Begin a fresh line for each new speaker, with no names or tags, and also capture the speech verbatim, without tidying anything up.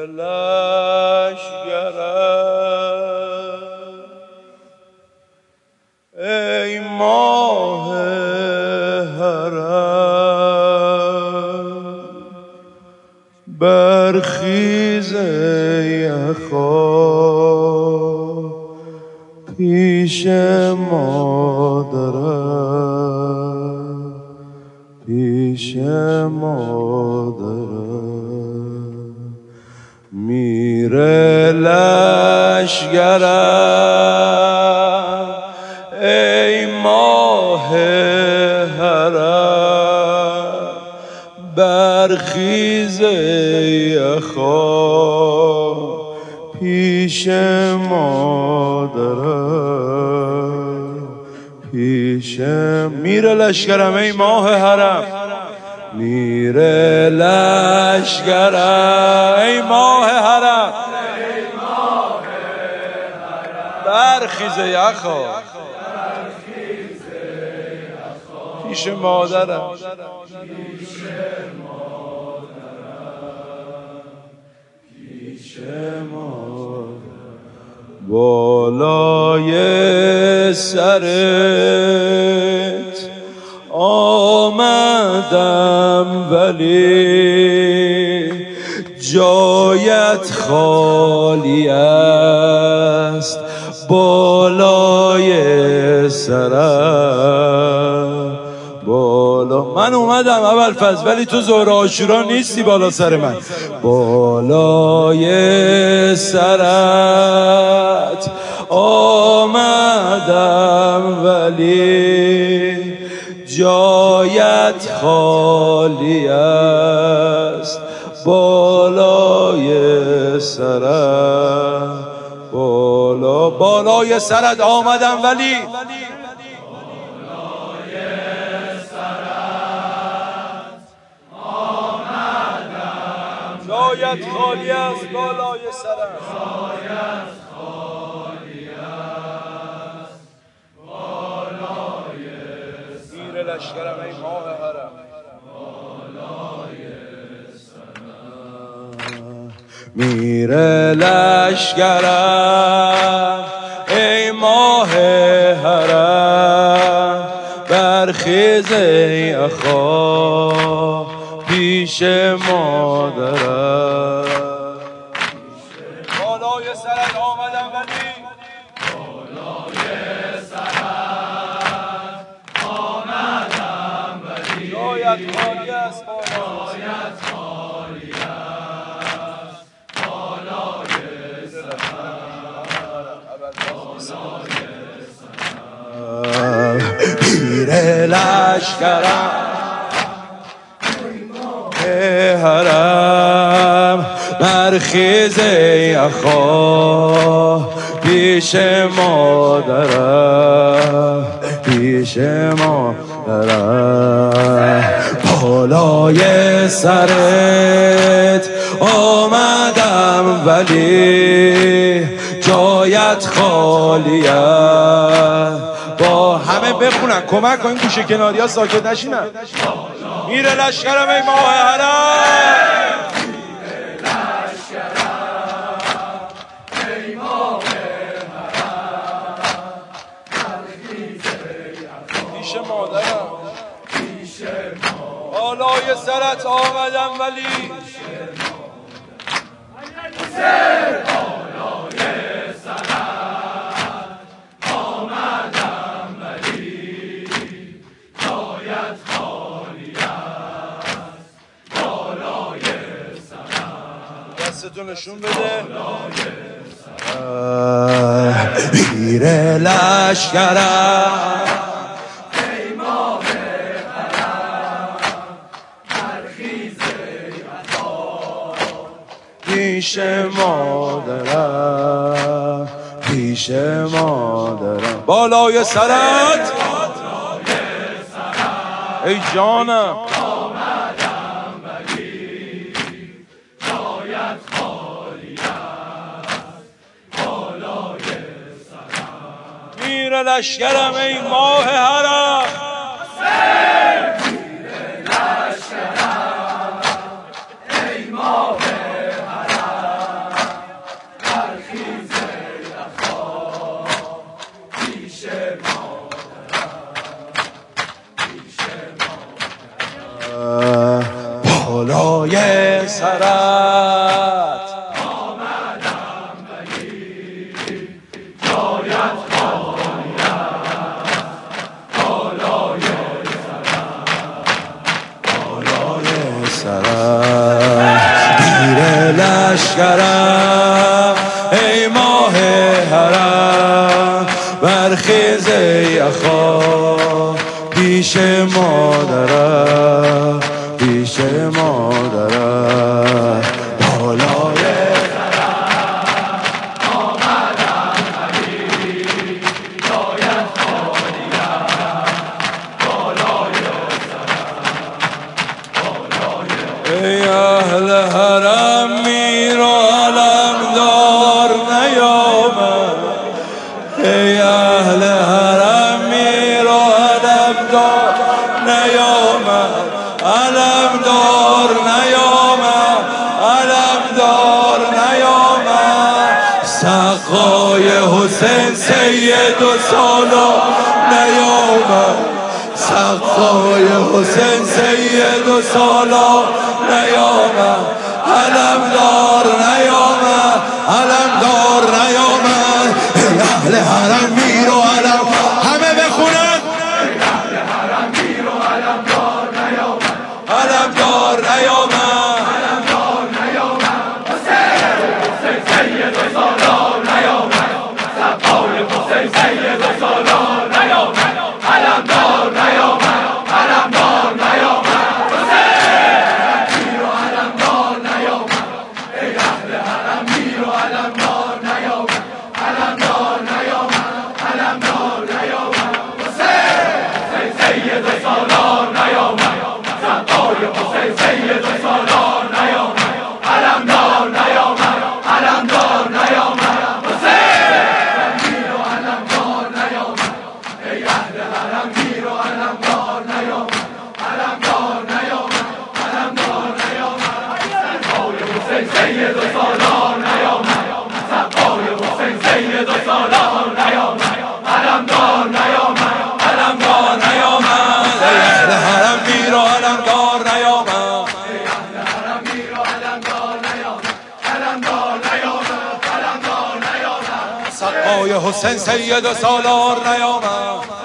لشگرم ای ماه حرم برخیز یخا پیش مادرم پیش مادرم میره لشگرم ای ماه حرم برخیز یخا پیش مادرم پیش میره لشگرم ای ماه حرم میره لشگرم ای ماه حرم برخیز یخا پیش مادرم پیش مادرم بالای سرت آمدم ولی جایت خالی است بالای سرم بالا من اومدم ابوالفضل ولی تو ظهر عاشورا نیستی بالا سر من بالای سرت آمدم ولی جایت خالی است بالای سرت بالا بالای سرت آمدم ولی جایت خالی است بالای سرم جایت خالی است بالای سرم میره لشگرم ای ماه حرم بالای سرم میره لشگرم ای ماه حرم برخیز ای اخا پیش مادرم بالای سرت آمدم ولی بالای سرت آمدم ولی جایت خالی است جایت خالی است بالای سرت پیر لشگرم حرم برخیز یخا پیش مادرم پیش مادرم بالای سرت آمدم ولی جایت خالی است با همه بخونن کمک کن این گوشه کناری ها ساکت نشینن میره لشگرم ای ماه حرم میره لشگرم ای ماه حرم پیش مادرم پیش مادرم بالای سرت آمدم ولی دستتو نشون بده پیر لشگرم ای ماه حرم برخیز یخا پیش مادرم پیش مادرم بالای سرت ای جانم میره لشگرم ای ماه حرم میره لشگرم ای ماه حرم سرت
آمدم ولی جایت خواهیم بالای
سرت پیر لشکرم ای ماه حرم برخیز ای اخا پیش مادرم پیش مادرم بالای ای اهل حرم میر و علمدار نیامد ای اهل حرم میر و علمدار نیامد علمدار نیامد علمدار نیامد سقای حسین سید و سالار نیامد سقای حسین سید و سالار نیامد علمدار نیامد علمدار نیامد ای اهل حرم میر و علم همه بخونن
ای اهل حرم میر و علمدار نیامد
علمدار نیامد
علمدار نیامد حسین حسین سید و سالار نیامد سقای حسین سید و سالار نیامد علمدار نیامد علمدار نیامد حسین میر و علمدار نیامد ای اهل حرم میر و علمدار نیامد علمدار نیامد علمدار نیامد حسین حسین سید و سالار نیامد سقای حسین سید و سالار نیامد علمدار نیامد علمدار نیامد حسین میر و علمدار نیامد ای اهل حرم میر و علمدار نیامد علمدار نیامد علمدار نیامد سقای حسین سید و سالار نیامد سقای حسین سید و سالار نیامد علمدار نیامد علمدار نیامد
ای اهل حرم میر و علمدار نیامد
ای اهل حرم میر و علمدار نیامد علمدار نیامد علمدار نیامد
سقای حسین سید و سالار نیامد